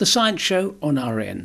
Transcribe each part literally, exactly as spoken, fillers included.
The Science Show on R N.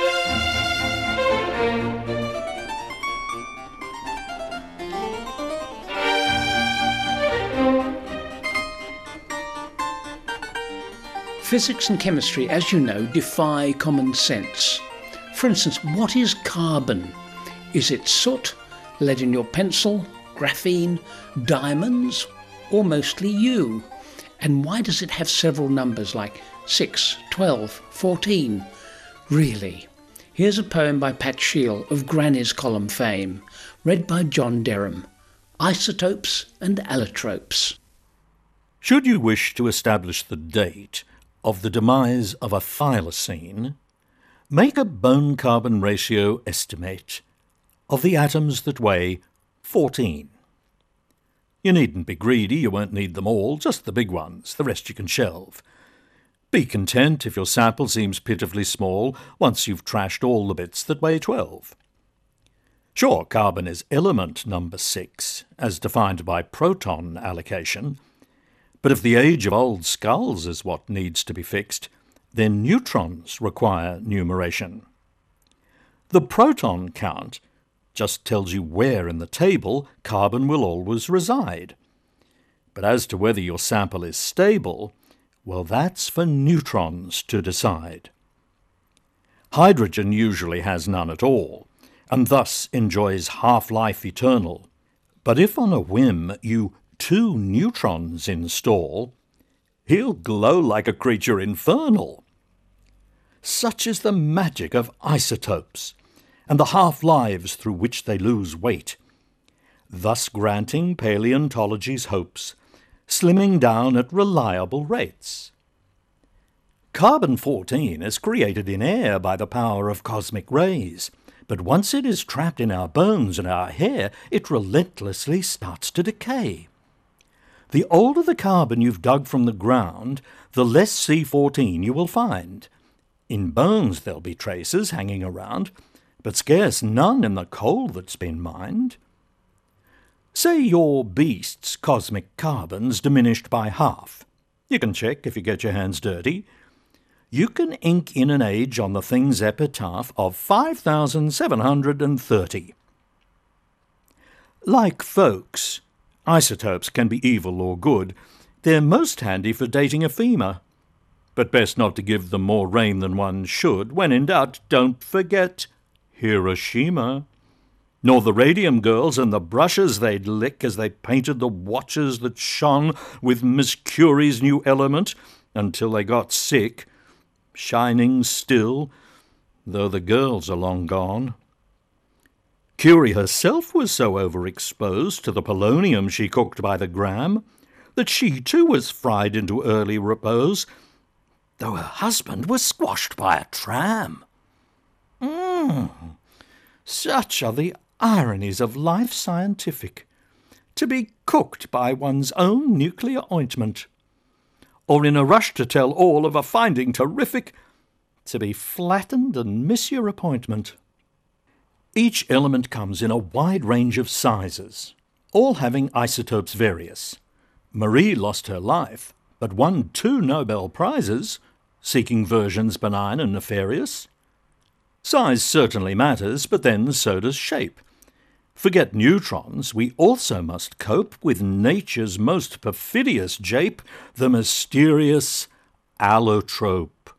Physics and chemistry, as you know, defy common sense. For instance, what is carbon? Is it soot, lead in your pencil, graphene, diamonds, or mostly you? And why does it have several numbers like six, twelve, fourteen? Really? Here's a poem by Pat Sheil of Granny's Column fame, read by John Derham. Isotopes and allotropes. Should you wish to establish the date of the demise of a thylacine, make a bone-carbon ratio estimate of the atoms that weigh fourteen. You needn't be greedy, you won't need them all, just the big ones, the rest you can shelve. Be content if your sample seems pitifully small once you've trashed all the bits that weigh twelve. Sure, carbon is element number six, as defined by proton allocation, but if the age of old skulls is what needs to be fixed, then neutrons require numeration. The proton count just tells you where in the table carbon will always reside. But as to whether your sample is stable, well, that's for neutrons to decide. Hydrogen usually has none at all, and thus enjoys half-life eternal. But if on a whim you two neutrons install, he'll glow like a creature infernal. Such is the magic of isotopes, and the half-lives through which they lose weight, thus granting paleontology's hopes, slimming down at reliable rates. Carbon fourteen is created in air by the power of cosmic rays, but once it is trapped in our bones and our hair, it relentlessly starts to decay. The older the carbon you've dug from the ground, the less C fourteen you will find. In bones there'll be traces hanging around, but scarce none in the coal that's been mined. Say your beast's cosmic carbon's diminished by half. You can check if you get your hands dirty. You can ink in an age on the thing's epitaph of five thousand seven hundred thirty. Like folks, isotopes can be evil or good. They're most handy for dating a femur. But best not to give them more rain than one should. When in doubt, don't forget Hiroshima. Nor the radium girls and the brushes they'd lick as they painted the watches that shone with Miss Curie's new element until they got sick, shining still, though the girls are long gone. Curie herself was so overexposed to the polonium she cooked by the gram that she too was fried into early repose, though her husband was squashed by a tram. Mmm, such are the ironies of life scientific, to be cooked by one's own nuclear ointment, or in a rush to tell all of a finding terrific, to be flattened and miss your appointment. Each element comes in a wide range of sizes, all having isotopes various. Marie lost her life, but won two Nobel Prizes, seeking versions benign and nefarious. Size certainly matters, but then so does shape. Forget neutrons, we also must cope with nature's most perfidious jape, the mysterious allotrope.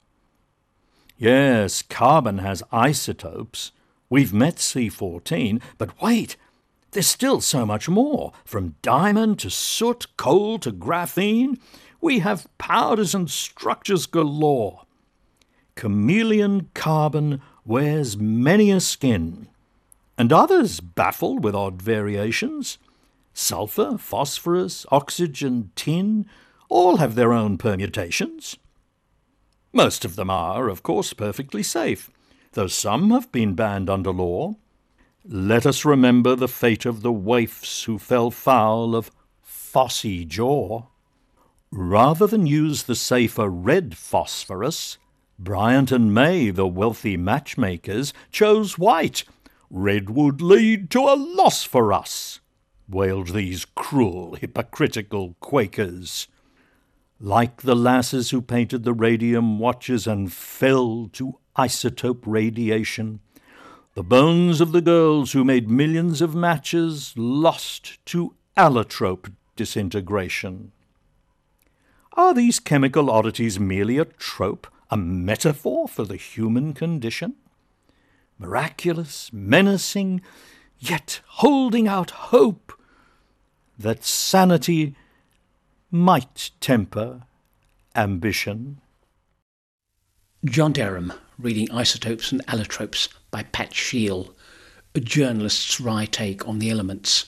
Yes, carbon has isotopes. We've met C fourteen, but wait, there's still so much more. From diamond to soot, coal to graphene, we have powders and structures galore. Chameleon carbon wears many a skin, and others baffle with odd variations. Sulphur, phosphorus, oxygen, tin, all have their own permutations. Most of them are, of course, perfectly safe, though some have been banned under law. Let us remember the fate of the waifs who fell foul of phossy jaw. Rather than use the safer red phosphorus, Bryant and May, the wealthy matchmakers, chose white. Red would lead to a loss for us, wailed these cruel, hypocritical Quakers. like the lasses who painted the radium watches and fell to isotope radiation, the bones of the girls who made millions of matches lost to allotrope disintegration. Are these chemical oddities merely a trope, a metaphor for the human condition? Miraculous, menacing, yet holding out hope that sanity might temper ambition. John Derham, reading Isotopes and Allotropes by Pat Sheil, a journalist's wry take on the elements.